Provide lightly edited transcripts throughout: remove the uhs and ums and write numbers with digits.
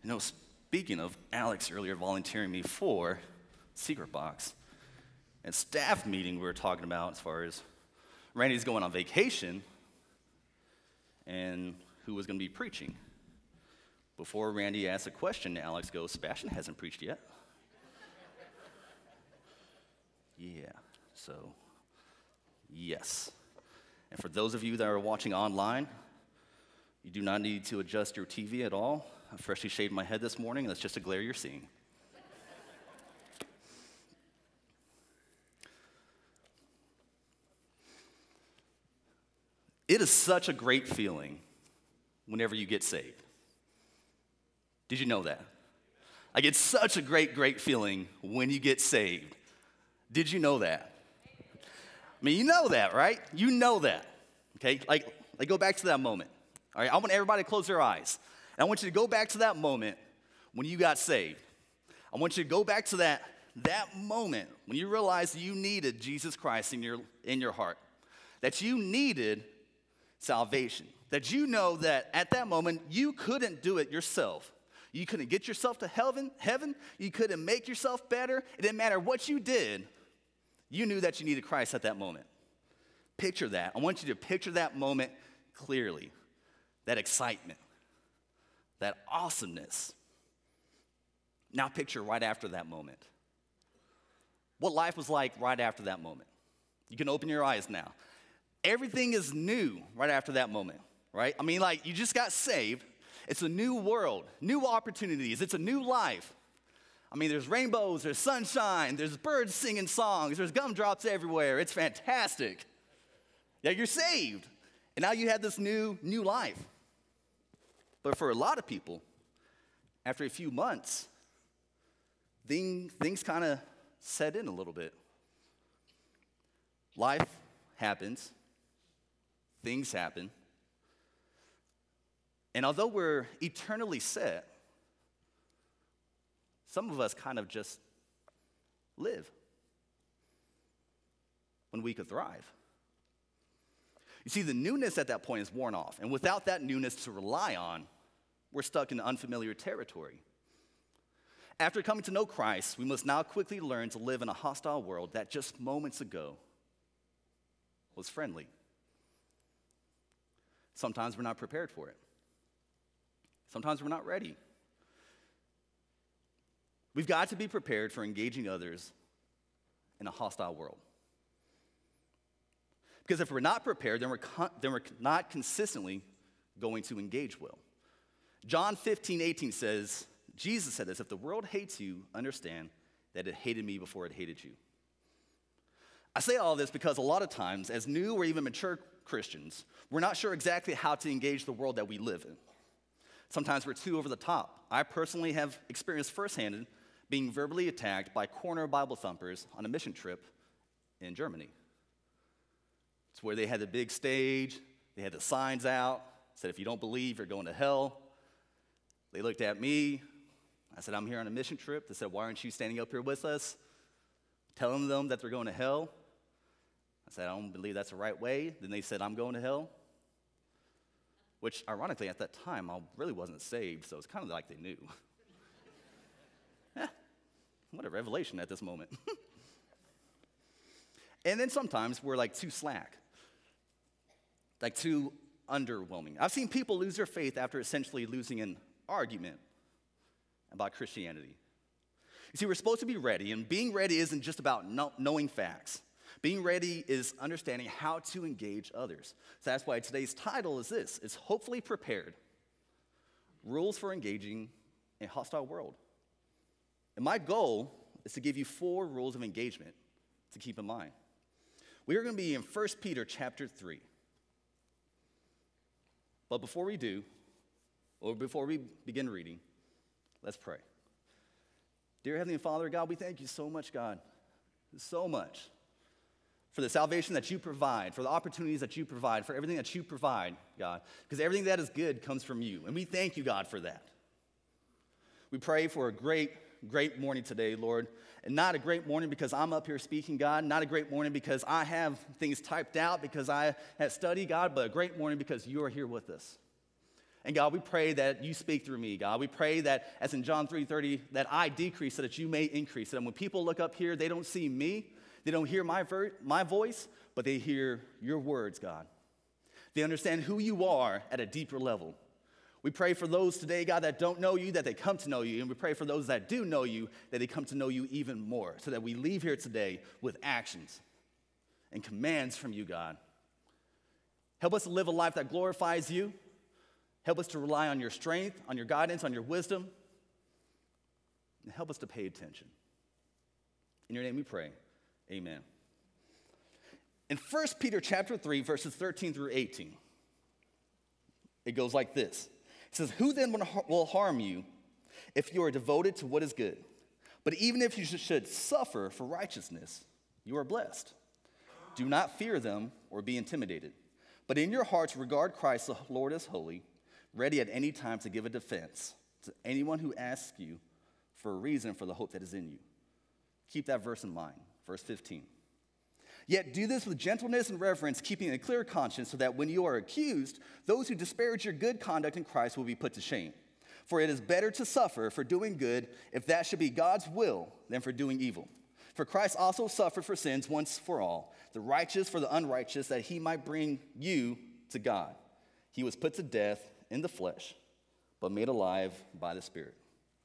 Speaking of Alex earlier volunteering me for Secret Box, and staff meeting we were talking about as far as Randy's going on vacation and who was going to be preaching. Before Randy asked a question, Alex goes, Sebastian hasn't preached yet. Yeah, so yes. And for those of you that are watching online, you do not need to adjust your TV at all. I freshly shaved my head this morning, and that's just a glare you're seeing. It is such a great feeling whenever you get saved. Did you know that? Like, it's such a great feeling when you get saved. Did you know that? I mean, you know that, right? You know that, okay? Like go back to that moment, all right? I want everybody to close their eyes. And I want you to go back to that moment when you got saved. I want you to go back to that moment when you realized you needed Jesus Christ in your heart, that you needed salvation, that you know that at that moment you couldn't do it yourself. You couldn't get yourself to heaven. You couldn't make yourself better. It didn't matter what you did. You knew that you needed Christ at that moment. Picture that. I want you to picture that moment clearly. That excitement. That awesomeness. Now picture right after that moment. What life was like right after that moment. You can open your eyes now. Everything is new right after that moment, right? I mean, like, you just got saved. It's a new world, new opportunities. It's a new life. I mean, there's rainbows, there's sunshine, there's birds singing songs, there's gumdrops everywhere. It's fantastic. Yeah, you're saved. And now you have this new life. But for a lot of people, after a few months, things kind of set in a little bit. Life happens. Things happen. And although we're eternally set, some of us kind of just live when we could thrive. You see, the newness at that point is worn off. And without that newness to rely on, we're stuck in unfamiliar territory. After coming to know Christ, we must now quickly learn to live in a hostile world that just moments ago was friendly. Sometimes we're not prepared for it. Sometimes we're not ready. We've got to be prepared for engaging others in a hostile world. Because if we're not prepared, then we're not consistently going to engage well. John 15:18 says, Jesus said this, if the world hates you, understand that it hated me before it hated you. I say all this because a lot of times, as new or even mature Christians, we're not sure exactly how to engage the world that we live in. Sometimes we're too over the top. I personally have experienced firsthand being verbally attacked by corner Bible thumpers on a mission trip in Germany. It's where they had the big stage, they had the signs out, said if you don't believe, you're going to hell. They looked at me, I said, I'm here on a mission trip. They said, why aren't you standing up here with us? Telling them that they're going to hell. I said, I don't believe that's the right way. Then they said, I'm going to hell. Which, ironically, at that time, I really wasn't saved, so it's kind of like they knew. What a revelation at this moment. And then sometimes we're like too slack, like too underwhelming. I've seen people lose their faith after essentially losing an argument about Christianity. You see, we're supposed to be ready, and being ready isn't just about knowing facts. Being ready is understanding how to engage others. So that's why today's title is this. It's Hopefully Prepared. Rules for Engaging a Hostile World. And my goal is to give you 4 rules of engagement to keep in mind. We are going to be in 1 Peter chapter 3. But before we do, or before we begin reading, let's pray. Dear Heavenly Father, God, we thank you so much, God, so much for the salvation that you provide, for the opportunities that you provide, for everything that you provide, God, because everything that is good comes from you, and we thank you, God, for that. We pray for a great morning today, Lord, and not a great morning because I'm up here speaking, God, not a great morning because I have things typed out, because I have studied, God, but a great morning because you are here with us. And God, we pray that you speak through me, God. We pray that, as in John 3:30, that I decrease so that you may increase. And when people look up here, they don't see me, they don't hear my voice, but they hear your words, God. They understand who you are at a deeper level. We pray for those today, God, that don't know you, that they come to know you. And we pray for those that do know you, that they come to know you even more, so that we leave here today with actions and commands from you, God. Help us to live a life that glorifies you. Help us to rely on your strength, on your guidance, on your wisdom. And help us to pay attention. In your name we pray. Amen. In 1 Peter chapter 3, verses 13 through 18, it goes like this. It says, "Who then will harm you if you are devoted to what is good? But even if you should suffer for righteousness, you are blessed. Do not fear them or be intimidated. But in your hearts regard Christ the Lord as holy, ready at any time to give a defense to anyone who asks you for a reason for the hope that is in you." Keep that verse in mind, verse 15. "Yet do this with gentleness and reverence, keeping a clear conscience, so that when you are accused, those who disparage your good conduct in Christ will be put to shame. For it is better to suffer for doing good, if that should be God's will, than for doing evil. For Christ also suffered for sins once for all, the righteous for the unrighteous, that he might bring you to God. He was put to death in the flesh, but made alive by the Spirit."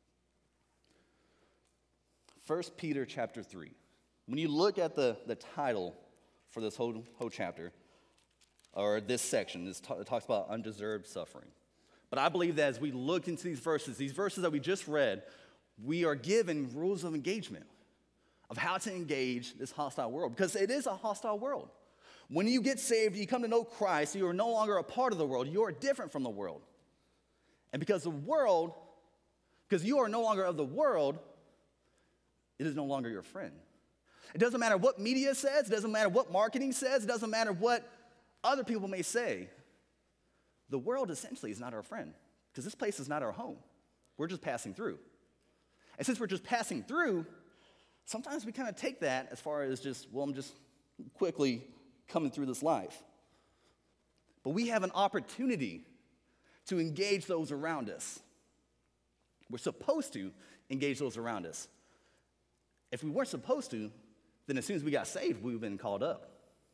1 Peter chapter 3. When you look at the title for this whole chapter, or this section, it talks about undeserved suffering. But I believe that as we look into these verses that we just read, we are given rules of engagement, of how to engage this hostile world, because it is a hostile world. When you get saved, you come to know Christ, you are no longer a part of the world, you are different from the world. And because you are no longer of the world, it is no longer your friend. It doesn't matter what media says, it doesn't matter what marketing says, it doesn't matter what other people may say. The world essentially is not our friend, because this place is not our home. We're just passing through. And since we're just passing through, sometimes we kind of take that as far as I'm just quickly coming through this life. But we have an opportunity to engage those around us. We're supposed to engage those around us. If we weren't supposed to, then as soon as we got saved, we've been called up.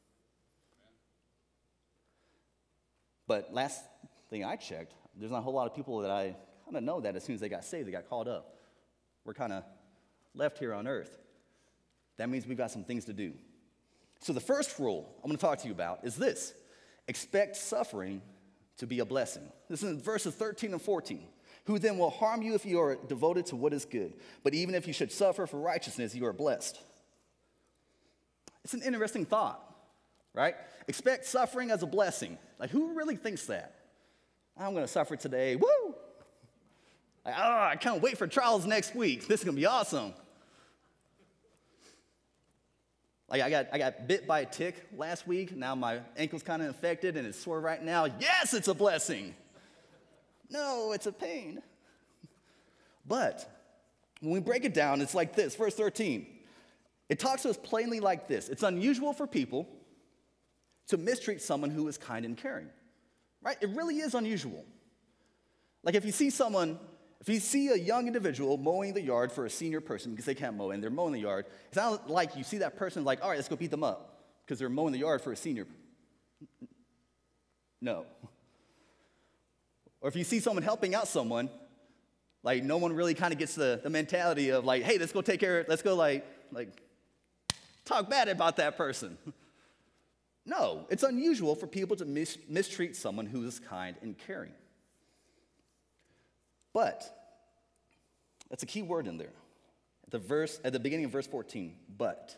But last thing I checked, there's not a whole lot of people that I kind of know that as soon as they got saved, they got called up. We're kind of left here on earth. That means we've got some things to do. So the first rule I'm going to talk to you about is this: expect suffering to be a blessing. This is in verses 13 and 14. "Who then will harm you if you are devoted to what is good? But even if you should suffer for righteousness, you are blessed." It's an interesting thought, right? Expect suffering as a blessing. Like, who really thinks that? I'm going to suffer today. Woo! Like, I can't wait for trials next week. This is going to be awesome. Like, I got bit by a tick last week. Now my ankle's kind of infected and it's sore right now. Yes, it's a blessing. No, it's a pain. But when we break it down, it's like this. Verse 13. It talks to us plainly like this: it's unusual for people to mistreat someone who is kind and caring, right? It really is unusual. Like if you see a young individual mowing the yard for a senior person because they can't mow and they're mowing the yard, it's not like you see that person like, all right, let's go beat them up because they're mowing the yard for a senior. No. Or if you see someone helping out someone, like no one really kind of gets the mentality of like, hey, let's go like talk bad about that person. No, it's unusual for people to mistreat someone who is kind and caring. But, that's a key word in there. At the beginning of verse 14, but.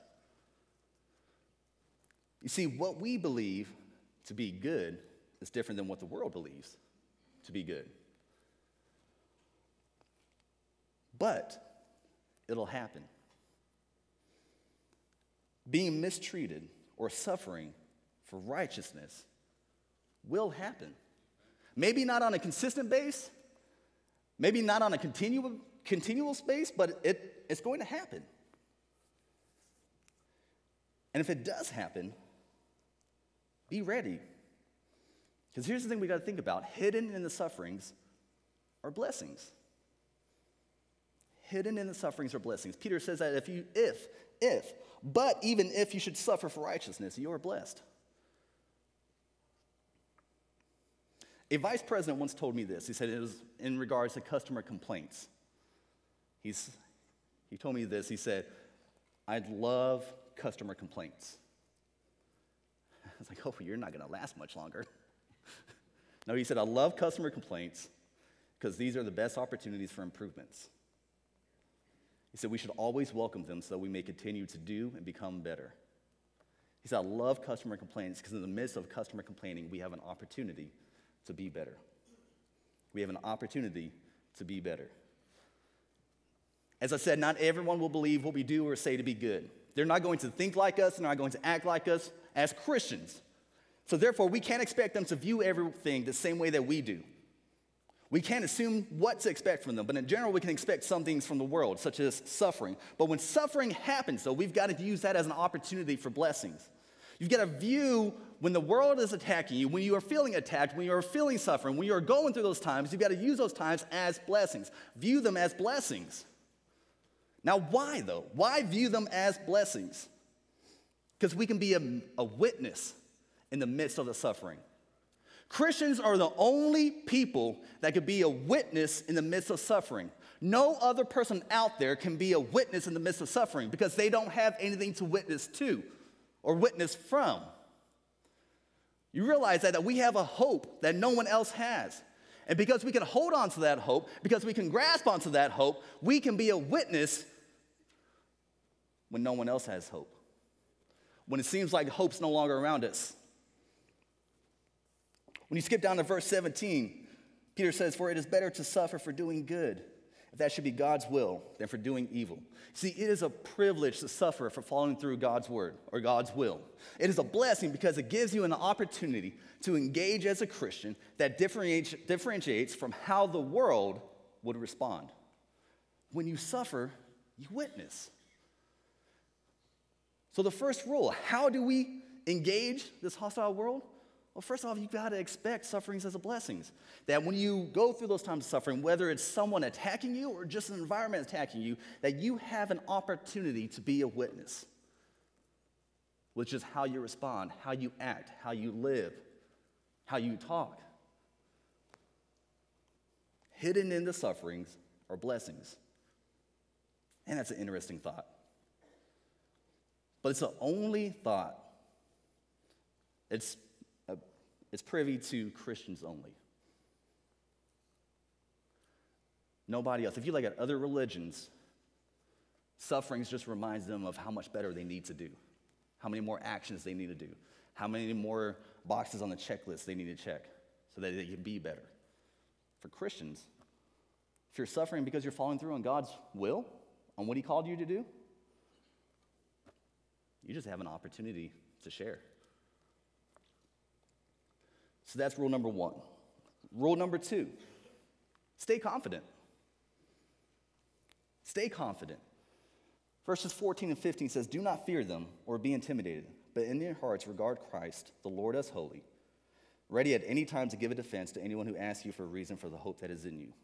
You see, what we believe to be good is different than what the world believes to be good. But, it'll happen. Being mistreated or suffering for righteousness will happen. Maybe not on a consistent base, maybe not on a continual space, but it's going to happen. And if it does happen, be ready. Because here's the thing we got to think about. Hidden in the sufferings are blessings. Hidden in the sufferings are blessings. Peter says that but even if you should suffer for righteousness, you are blessed. A vice president once told me this. He said it was in regards to customer complaints. He told me this. He said, "I love customer complaints." I was like, "Oh, you're not going to last much longer." No, he said, "I love customer complaints because these are the best opportunities for improvements." He said, "We should always welcome them so we may continue to do and become better." He said, "I love customer complaints because in the midst of customer complaining, we have an opportunity to be better. We have an opportunity to be better." As I said, not everyone will believe what we do or say to be good. They're not going to think like us. They're not going to act like us as Christians. So therefore, we can't expect them to view everything the same way that we do. We can't assume what to expect from them, but in general, we can expect some things from the world, such as suffering. But when suffering happens, though, we've got to use that as an opportunity for blessings. You've got to view when the world is attacking you, when you are feeling attacked, when you are feeling suffering, when you are going through those times, you've got to use those times as blessings. View them as blessings. Now, why, though? Why view them as blessings? Because we can be a witness in the midst of the suffering. Christians are the only people that could be a witness in the midst of suffering. No other person out there can be a witness in the midst of suffering because they don't have anything to witness to or witness from. You realize that we have a hope that no one else has. And because we can hold on to that hope, because we can grasp onto that hope, we can be a witness when no one else has hope. When it seems like hope's no longer around us. When you skip down to verse 17, Peter says, "For it is better to suffer for doing good, if that should be God's will, than for doing evil." See, it is a privilege to suffer for following through God's word or God's will. It is a blessing because it gives you an opportunity to engage as a Christian that differentiates from how the world would respond. When you suffer, you witness. So the first rule, how do we engage this hostile world? Well, first off, you've got to expect sufferings as a blessing. That when you go through those times of suffering, whether it's someone attacking you or just an environment attacking you, that you have an opportunity to be a witness, which is how you respond, how you act, how you live, how you talk. Hidden in the sufferings are blessings. And that's an interesting thought. But it's the only thought. It's privy to Christians only. Nobody else. If you look at other religions, sufferings just reminds them of how much better they need to do, how many more actions they need to do, how many more boxes on the checklist they need to check so that they can be better. For Christians, if you're suffering because you're following through on God's will, on what He called you to do, you just have an opportunity to share. So that's rule number 1. Rule number 2, stay confident. Stay confident. Verses 14 and 15 says, "Do not fear them or be intimidated, but in your hearts regard Christ, the Lord, as holy, ready at any time to give a defense to anyone who asks you for a reason for the hope that is in you."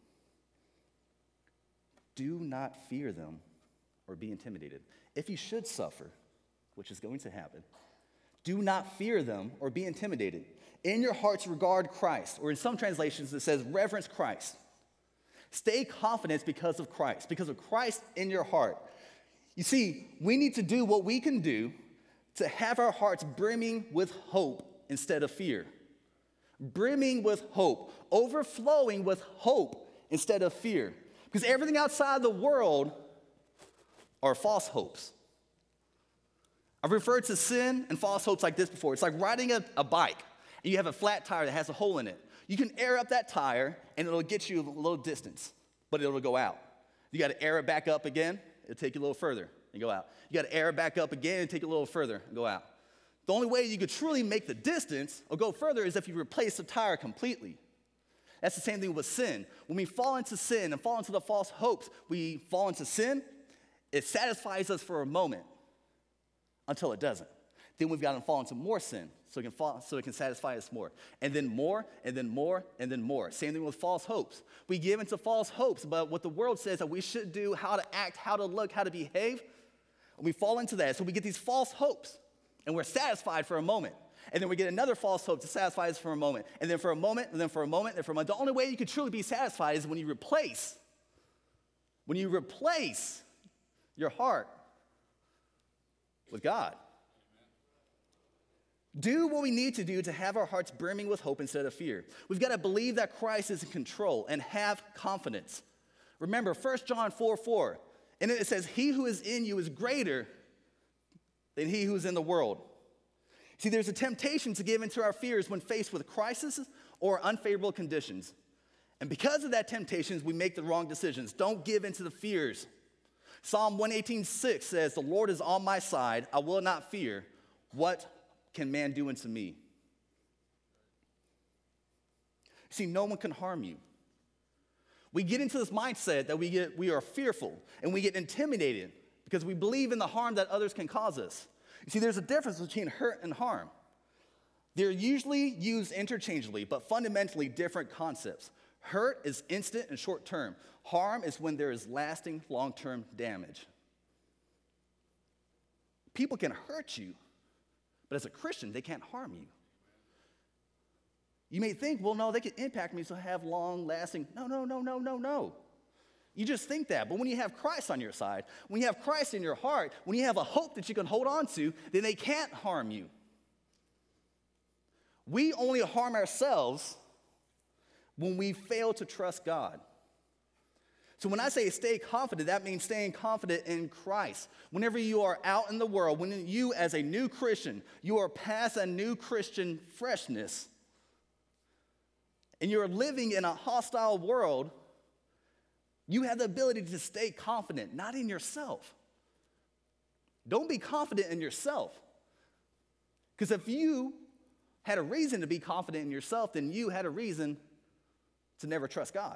Do not fear them or be intimidated. If you should suffer, which is going to happen, do not fear them or be intimidated. In your hearts regard Christ, or in some translations it says reverence Christ. Stay confident because of Christ in your heart. You see, we need to do what we can do to have our hearts brimming with hope instead of fear. Brimming with hope, overflowing with hope instead of fear. Because everything outside the world are false hopes. I've referred to sin and false hopes like this before. It's like riding a bike, and you have a flat tire that has a hole in it. You can air up that tire, and it'll get you a little distance, but it'll go out. You got to air it back up again, it'll take you a little further and go out. You got to air it back up again and take it a little further and go out. The only way you could truly make the distance or go further is if you replace the tire completely. That's the same thing with sin. When we fall into sin and fall into the false hopes, we fall into sin, it satisfies us for a moment until it doesn't. Then we've got to fall into more sin so it can satisfy us more. And then more, and then more, and then more. Same thing with false hopes. We give into false hopes about what the world says that we should do, how to act, how to look, how to behave. And we fall into that. So we get these false hopes, and we're satisfied for a moment. And then we get another false hope to satisfy us for a moment. And then for a moment, and then for a moment, and for a moment. The only way you can truly be satisfied is when you replace your heart with God. Do what we need to do to have our hearts brimming with hope instead of fear. We've got to believe that Christ is in control and have confidence. Remember, 1 John 4:4, and it says, he who is in you is greater than he who is in the world. See, there's a temptation to give into our fears when faced with crises or unfavorable conditions. And because of that temptation, we make the wrong decisions. Don't give into the fears. Psalm 118:6 says, the Lord is on my side. I will not fear. What can man do unto me? See, no one can harm you. We get into this mindset that we are fearful and we get intimidated because we believe in the harm that others can cause us. You see, there's a difference between hurt and harm. They're usually used interchangeably, but fundamentally different concepts. Hurt is instant and short term. Harm is when there is lasting long-term damage. People can hurt you, but as a Christian, they can't harm you. You may think, well, no, they can impact me so I have long-lasting. No. You just think that. But when you have Christ on your side, when you have Christ in your heart, when you have a hope that you can hold on to, then they can't harm you. We only harm ourselves when we fail to trust God. So when I say stay confident, that means staying confident in Christ. Whenever you are out in the world, when you as a new Christian, you are past a new Christian freshness, and you're living in a hostile world, you have the ability to stay confident, not in yourself. Don't be confident in yourself. Because if you had a reason to be confident in yourself, then you had a reason to never trust God.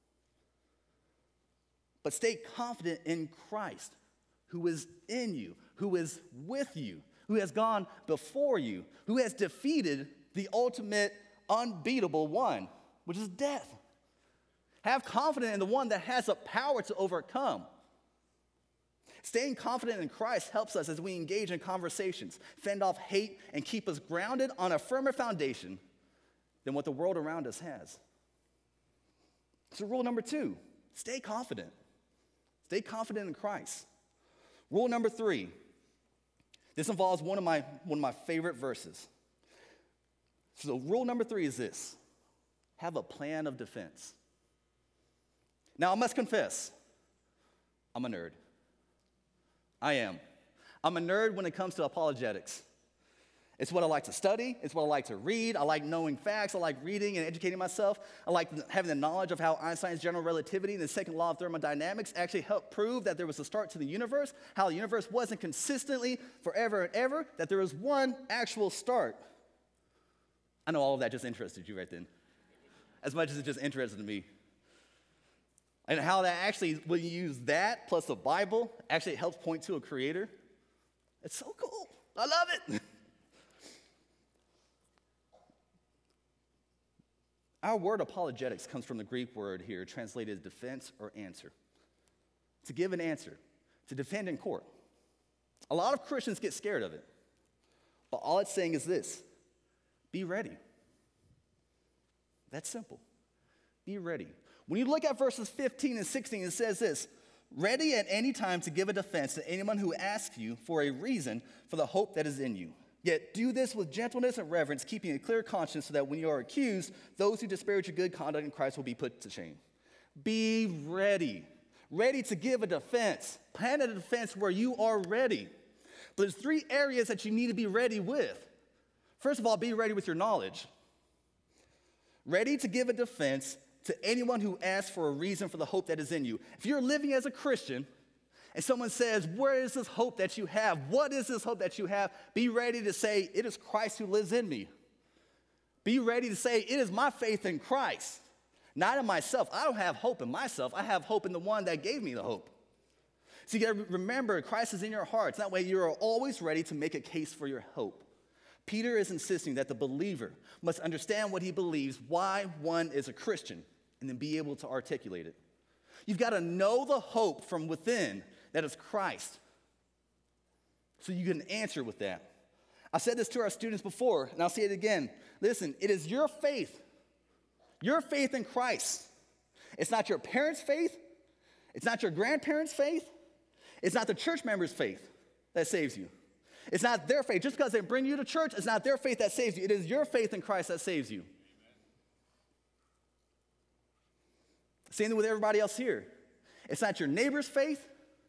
But stay confident in Christ, who is in you, who is with you, who has gone before you, who has defeated the ultimate unbeatable one, which is death. Have confidence in the one that has the power to overcome. Staying confident in Christ helps us as we engage in conversations, fend off hate, and keep us grounded on a firmer foundation than what the world around us has. So rule number 2, stay confident. Stay confident in Christ. Rule number 3, this involves one of my favorite verses. So rule number 3 is this: have a plan of defense. Now, I must confess, I'm a nerd. I am. I'm a nerd when it comes to apologetics. It's what I like to study. It's what I like to read. I like knowing facts. I like reading and educating myself. I like having the knowledge of how Einstein's general relativity and the second law of thermodynamics actually helped prove that there was a start to the universe, how the universe wasn't consistently forever and ever, that there was one actual start. I know all of that just interested you right then, as much as it just interested me. And how that actually, when you use that plus the Bible, actually it helps point to a creator. It's so cool. I love it. Our word apologetics comes from the Greek word here, translated defense or answer. To give an answer, to defend in court. A lot of Christians get scared of it. But all it's saying is this: be ready. That's simple. Be ready. When you look at verses 15 and 16, it says this: ready at any time to give a defense to anyone who asks you for a reason for the hope that is in you. Yet do this with gentleness and reverence, keeping a clear conscience, so that when you are accused, those who disparage your good conduct in Christ will be put to shame. Be ready. Ready to give a defense. Plan a defense where you are ready. But there's 3 areas that you need to be ready with. First of all, be ready with your knowledge. Ready to give a defense to anyone who asks for a reason for the hope that is in you. If you're living as a Christian and someone says, where is this hope that you have? What is this hope that you have? Be ready to say, it is Christ who lives in me. Be ready to say, it is my faith in Christ, not in myself. I don't have hope in myself. I have hope in the one that gave me the hope. So you got to remember, Christ is in your hearts. That way you are always ready to make a case for your hope. Peter is insisting that the believer must understand what he believes, why one is a Christian, and then be able to articulate it. You've got to know the hope from within that is Christ, so you can answer with that. I said this to our students before, and I'll say it again. Listen, it is your faith in Christ. It's not your parents' faith. It's not your grandparents' faith. It's not the church members' faith that saves you. It's not their faith. Just because they bring you to church, it's not their faith that saves you. It is your faith in Christ that saves you. Amen. Same thing with everybody else here. It's not your neighbor's faith.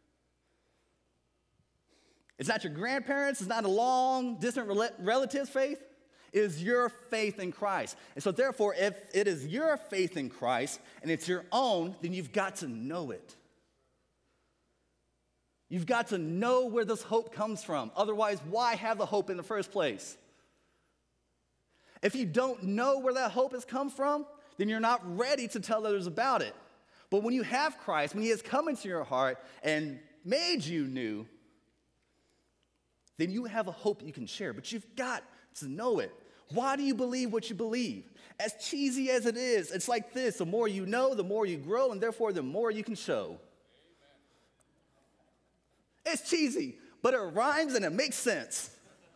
It's not your grandparents. It's not a long, distant relative's faith. It is your faith in Christ. And so therefore, if it is your faith in Christ and it's your own, then you've got to know it. You've got to know where this hope comes from. Otherwise, why have the hope in the first place? If you don't know where that hope has come from, then you're not ready to tell others about it. But when you have Christ, when he has come into your heart and made you new, then you have a hope you can share. But you've got to know it. Why do you believe what you believe? As cheesy as it is, it's like this. The more you know, the more you grow, and therefore the more you can show. It's cheesy, but it rhymes and it makes sense.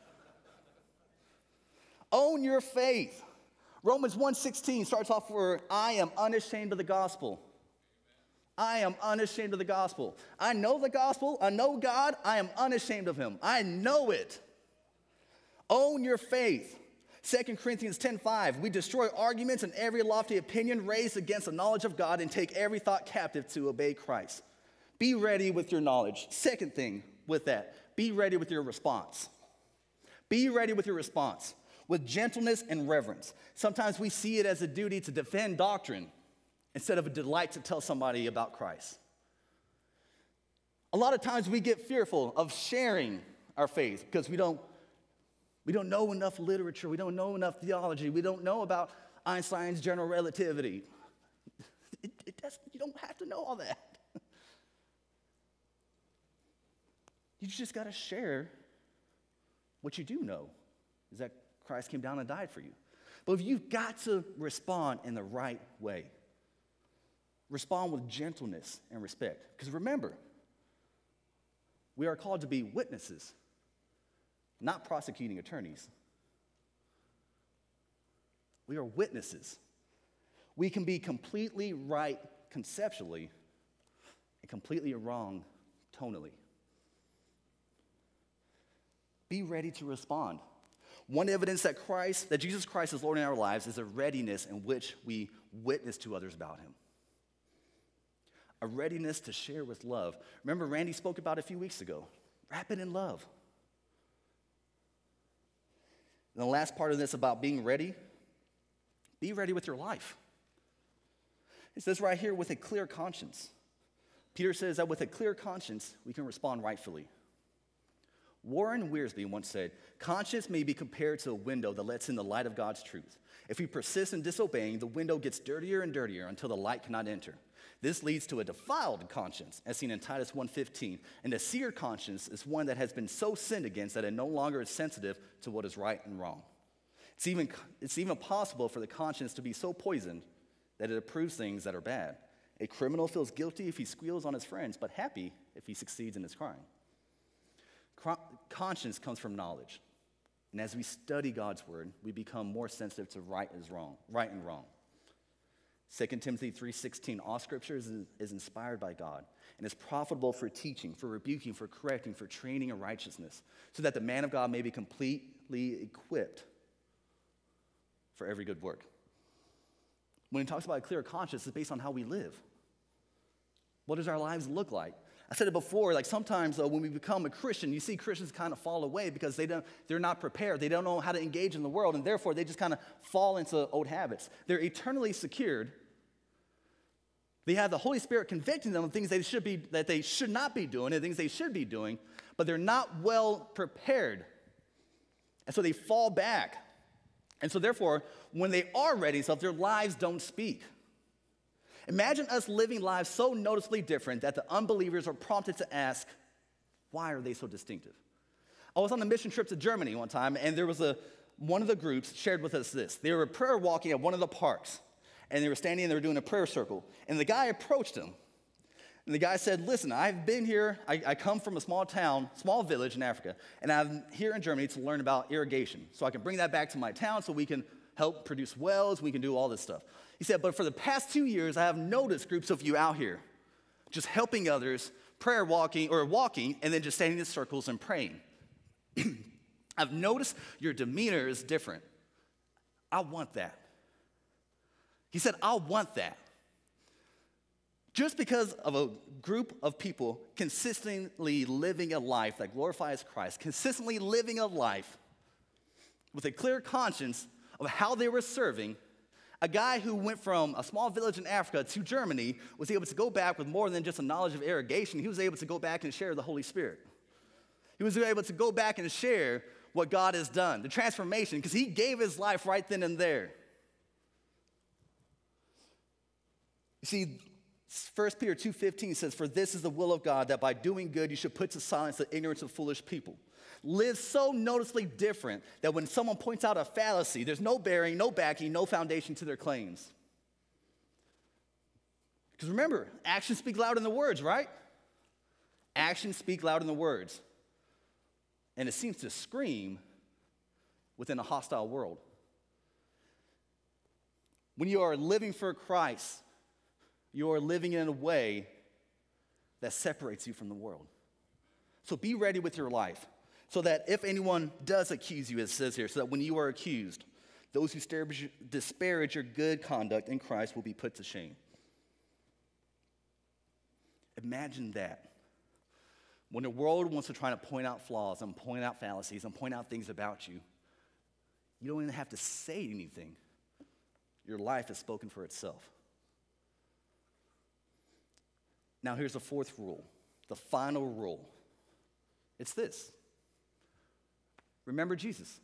Own your faith. Romans 1:16 starts off where I am unashamed of the gospel. I am unashamed of the gospel. I know the gospel. I know God. I am unashamed of him. I know it. Own your faith. 2 Corinthians 10:5, we destroy arguments and every lofty opinion raised against the knowledge of God and take every thought captive to obey Christ. Be ready with your knowledge. Second thing with that, be ready with your response. Be ready with your response with gentleness and reverence. Sometimes we see it as a duty to defend doctrine instead of a delight to tell somebody about Christ. A lot of times we get fearful of sharing our faith because we don't know enough literature, we don't know enough theology, we don't know about Einstein's general relativity. You don't have to know all that. You just got to share what you do know, is that Christ came down and died for you. But you've got to respond in the right way. Respond with gentleness and respect. Because remember, we are called to be witnesses, not prosecuting attorneys. We are witnesses. We can be completely right conceptually and completely wrong tonally. Be ready to respond. One evidence that Jesus Christ is Lord in our lives is a readiness in which we witness to others about him. A readiness to share with love. Remember, Randy spoke about it a few weeks ago. Wrap it in love. And the last part of this about being ready, be ready with your life. It says right here, with a clear conscience. Peter says that with a clear conscience, we can respond rightfully. Warren Wiersbe once said, conscience may be compared to a window that lets in the light of God's truth. If we persist in disobeying, the window gets dirtier and dirtier until the light cannot enter. This leads to a defiled conscience, as seen in Titus 1:15. And a seared conscience is one that has been so sinned against that it no longer is sensitive to what is right and wrong. It's even possible for the conscience to be so poisoned that it approves things that are bad. A criminal feels guilty if he squeals on his friends, but happy if he succeeds in his crime. Conscience comes from knowledge. And as we study God's word, we become more sensitive to right and wrong. 2 Timothy 3:16, all scripture is inspired by God and is profitable for teaching, for rebuking, for correcting, for training in righteousness, so that the man of God may be completely equipped for every good work. When he talks about a clear conscience, it's based on how we live. What does our lives look like? I said it before, like sometimes when we become a Christian, you see Christians kind of fall away because they're not prepared. They don't know how to engage in the world, and therefore they just kind of fall into old habits. They're eternally secured. They have the Holy Spirit convicting them of things that they should not be doing and things they should be doing, but they're not well prepared. And so they fall back. And so therefore, when they are ready, their lives don't speak. Imagine us living lives so noticeably different that the unbelievers are prompted to ask, why are they so distinctive? I was on a mission trip to Germany one time, and there was one of the groups shared with us this. They were prayer walking at one of the parks, and they were standing and they were doing a prayer circle. And the guy approached him, and the guy said, listen, I've been here, I come from a small town, small village in Africa, and I'm here in Germany to learn about irrigation. So I can bring that back to my town so we can help produce wells, we can do all this stuff. He said, but for the past 2 years, I have noticed groups of you out here just helping others, prayer walking, and then just standing in circles and praying. I've noticed your demeanor is different. I want that. He said, I want that. Just because of a group of people consistently living a life that glorifies Christ, consistently living a life with a clear conscience of how they were serving, a guy who went from a small village in Africa to Germany was able to go back with more than just a knowledge of irrigation. He was able to go back and share the Holy Spirit. He was able to go back and share what God has done, the transformation, because he gave his life right then and there. You see, 1 Peter 2:15 says, for this is the will of God, that by doing good you should put to silence the ignorance of foolish people. Live so noticeably different that when someone points out a fallacy, there's no bearing, no backing, no foundation to their claims. Because remember, actions speak louder than the words, right? Actions speak louder than the words. And it seems to scream within a hostile world. When you are living for Christ, you are living in a way that separates you from the world. So be ready with your life, so that if anyone does accuse you, as it says here, so that when you are accused, those who disparage your good conduct in Christ will be put to shame. Imagine that. When the world wants to try to point out flaws and point out fallacies and point out things about you, you don't even have to say anything. Your life is spoken for itself. Now here's the fourth rule, the final rule. It's this. Remember Jesus.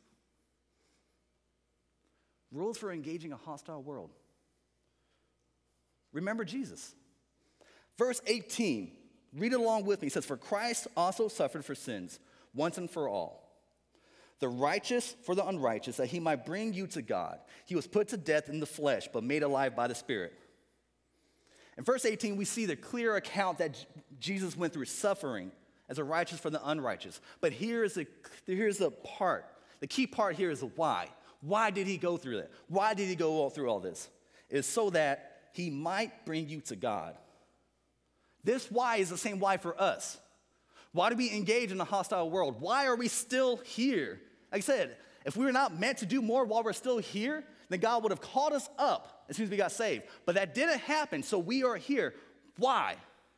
Rules for engaging a hostile world. Remember Jesus. Verse 18, read it along with me. It says, for Christ also suffered for sins, once and for all. The righteous for the unrighteous, that he might bring you to God. He was put to death in the flesh, but made alive by the Spirit. In verse 18, we see the clear account that Jesus went through suffering as a righteous for the unrighteous. But here's the part. The key part here is the why. Why did he go through that? Why did he go through all this? It's so that he might bring you to God. This why is the same why for us. Why do we engage in a hostile world? Why are we still here? Like I said, if we were not meant to do more while we're still here, then God would have called us up as soon as we got saved. But that didn't happen, so we are here. Why?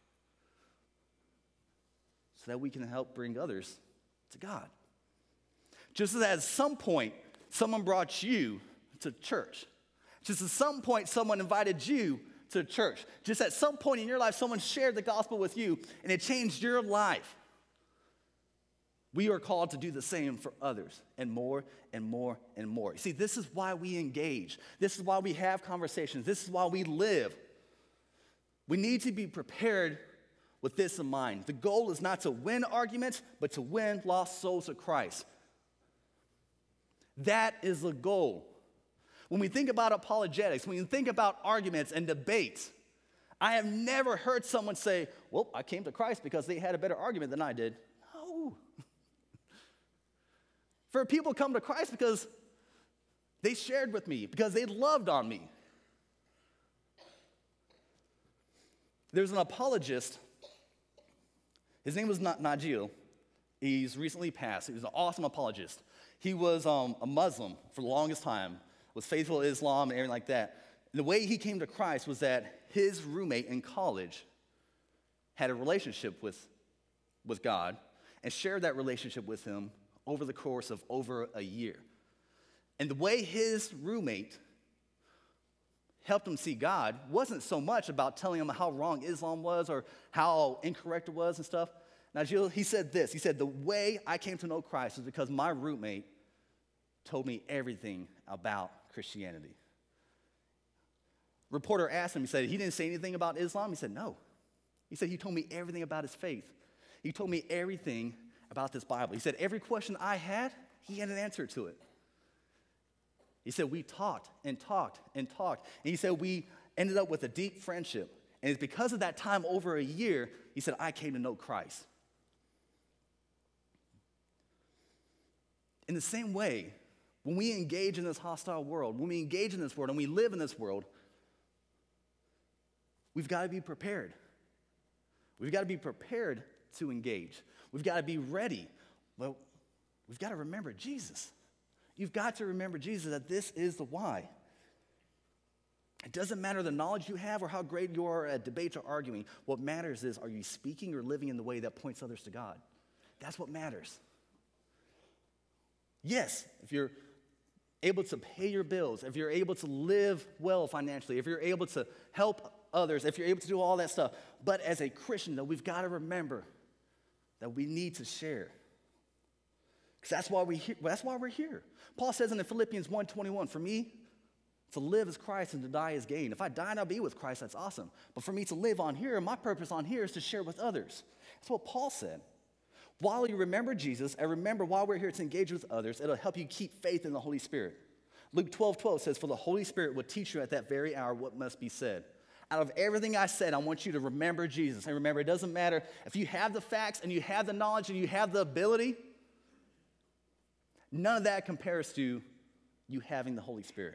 So that we can help bring others to God. Just as at some point, someone brought you to church. Just at some point, someone invited you to church. Just at some point in your life, someone shared the gospel with you, and it changed your life. We are called to do the same for others, and more and more and more. See, this is why we engage. This is why we have conversations. This is why we live. We need to be prepared with this in mind. The goal is not to win arguments, but to win lost souls to Christ. That is the goal. When we think about apologetics, when we think about arguments and debates, I have never heard someone say, well, I came to Christ because they had a better argument than I did. No. For people come to Christ because they shared with me, because they loved on me. There's an apologist. His name was Najil. He's recently passed. He was an awesome apologist. He was a Muslim for the longest time, was faithful to Islam and everything like that. And the way he came to Christ was that his roommate in college had a relationship with God and shared that relationship with him over the course of over a year. And the way his roommate helped him see God wasn't so much about telling him how wrong Islam was or how incorrect it was and stuff. Najil, he said this. He said, the way I came to know Christ was because my roommate told me everything about Christianity. reporter asked him, he said, he didn't say anything about Islam? He said, no. He said, he told me everything about his faith. He told me everything about this Bible. He said, every question I had, he had an answer to it. He said, we talked and talked and talked. And he said, we ended up with a deep friendship. And it's because of that time, over a year, he said, I came to know Christ. In the same way, when we engage in this hostile world, when we engage in this world and we live in this world, we've got to be prepared. We've got to be prepared to engage. We've got to be ready. Well, we've got to remember Jesus. You've got to remember Jesus, that this is the why. It doesn't matter the knowledge you have or how great you are at debates or arguing. What matters is, are you speaking or living in the way that points others to God? That's what matters. Yes, if you're able to pay your bills, if you're able to live well financially, if you're able to help others, if you're able to do all that stuff. But as a Christian, though, we've got to remember that we need to share. Because that's why we're here. Paul says in Philippians 1:21, for me, to live is Christ and to die is gain. If I die and I'll be with Christ, that's awesome. But for me to live on here, my purpose on here is to share with others. That's what Paul said. While you remember Jesus, and remember while we're here to engage with others, it'll help you keep faith in the Holy Spirit. Luke 12:12 says, for the Holy Spirit will teach you at that very hour what must be said. Out of everything I said, I want you to remember Jesus. And remember, it doesn't matter if you have the facts and you have the knowledge and you have the ability. None of that compares to you having the Holy Spirit.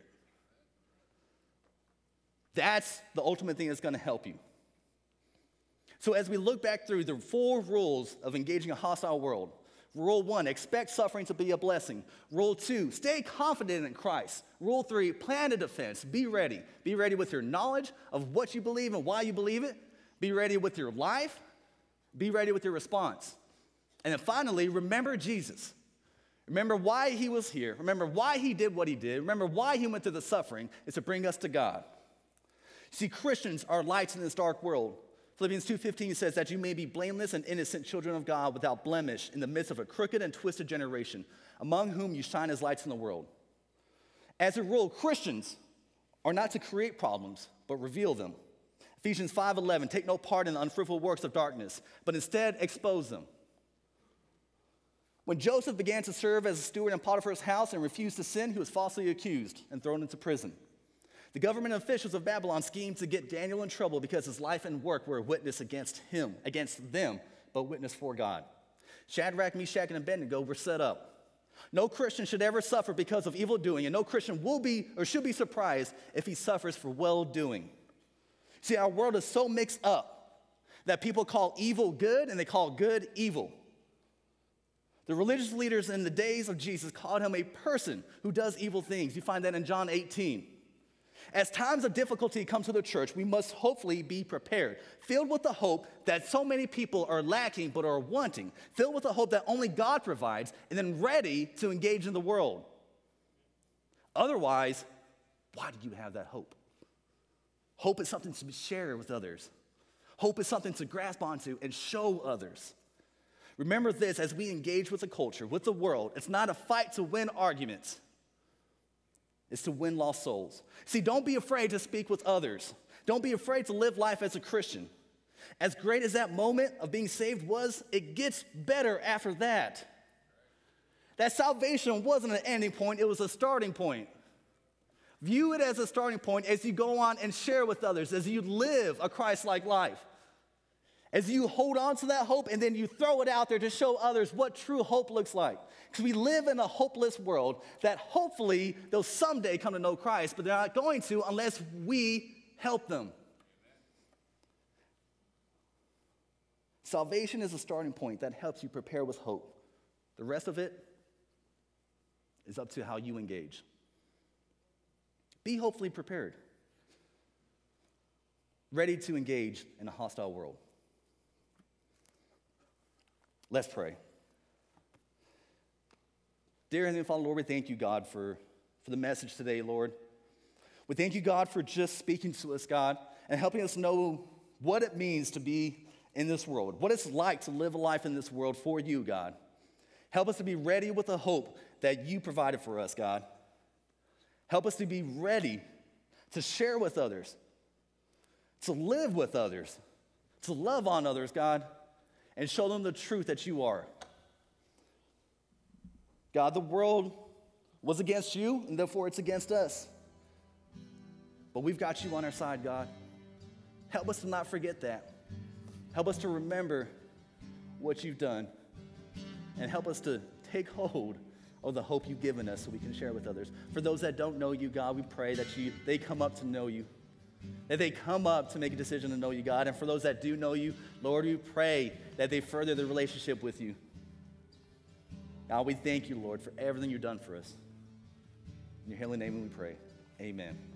That's the ultimate thing that's going to help you. So as we look back through the 4 rules of engaging a hostile world, Rule 1, expect suffering to be a blessing. Rule 2, stay confident in Christ. Rule 3, plan a defense. Be ready. Be ready with your knowledge of what you believe and why you believe it. Be ready with your life. Be ready with your response. And then finally, remember Jesus. Remember why he was here. Remember why he did what he did. Remember why he went through the suffering is to bring us to God. See, Christians are lights in this dark world. Philippians 2:15 says that you may be blameless and innocent children of God without blemish in the midst of a crooked and twisted generation, among whom you shine as lights in the world. As a rule, Christians are not to create problems, but reveal them. Ephesians 5:11, take no part in the unfruitful works of darkness, but instead expose them. When Joseph began to serve as a steward in Potiphar's house and refused to sin, he was falsely accused and thrown into prison. The government officials of Babylon schemed to get Daniel in trouble because his life and work were a witness against them, but witness for God. Shadrach, Meshach, and Abednego were set up. No Christian should ever suffer because of evil doing, and no Christian will be or should be surprised if he suffers for well-doing. See, our world is so mixed up that people call evil good and they call good evil. The religious leaders in the days of Jesus called him a person who does evil things. You find that in John 18. As times of difficulty come to the church, we must hopefully be prepared, filled with the hope that so many people are lacking but are wanting, filled with the hope that only God provides, and then ready to engage in the world. Otherwise, why do you have that hope? Hope is something to share with others. Hope is something to grasp onto and show others. Remember this, as we engage with the culture, with the world, it's not a fight to win arguments. It's to win lost souls. See, don't be afraid to speak with others. Don't be afraid to live life as a Christian. As great as that moment of being saved was, it gets better after that. That salvation wasn't an ending point, it was a starting point. View it as a starting point as you go on and share with others, as you live a Christ-like life. As you hold on to that hope and then you throw it out there to show others what true hope looks like. Because we live in a hopeless world that hopefully they'll someday come to know Christ, but they're not going to unless we help them. Salvation is a starting point that helps you prepare with hope. The rest of it is up to how you engage. Be hopefully prepared, ready to engage in a hostile world. Let's pray. Dear Heavenly Father, Lord, we thank you, God, for the message today, Lord. We thank you, God, for just speaking to us, God, and helping us know what it means to be in this world, what it's like to live a life in this world for you, God. Help us to be ready with the hope that you provided for us, God. Help us to be ready to share with others to live with others, to love on others, God, and show them the truth that you are. God, the world was against you, and therefore it's against us. But we've got you on our side, God. Help us to not forget that. Help us to remember what you've done. And help us to take hold of the hope you've given us so we can share with others. For those that don't know you, God, we pray that they come up to know you. That they come up to make a decision to know you, God. And for those that do know you, Lord, we pray that they further their relationship with you. God, we thank you, Lord, for everything you've done for us. In your heavenly name we pray. Amen.